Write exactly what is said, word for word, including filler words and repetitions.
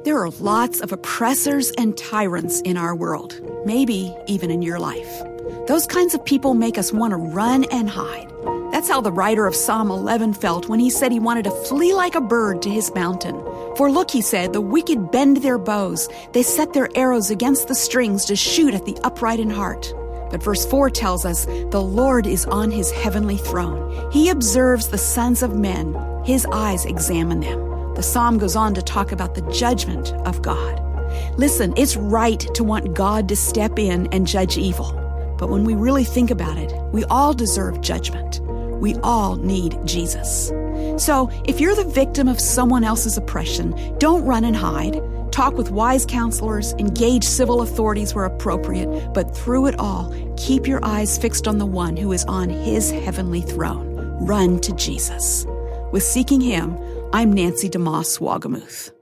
There are lots of oppressors and tyrants in our world, maybe even in your life. Those kinds of people make us want to run and hide. That's how the writer of Psalm eleven felt when he said he wanted to flee like a bird to his mountain. For look, he said, the wicked bend their bows. They set their arrows against the strings to shoot at the upright in heart. But verse four tells us, the Lord is on his heavenly throne. He observes the sons of men. His eyes examine them. The psalm goes on to talk about the judgment of God. Listen, it's right to want God to step in and judge evil. But when we really think about it, we all deserve judgment. We all need Jesus. So if you're the victim of someone else's oppression, don't run and hide. Talk with wise counselors, engage civil authorities where appropriate, but through it all, keep your eyes fixed on the one who is on his heavenly throne. Run to Jesus. With Seeking Him, I'm Nancy DeMoss Wagamuth.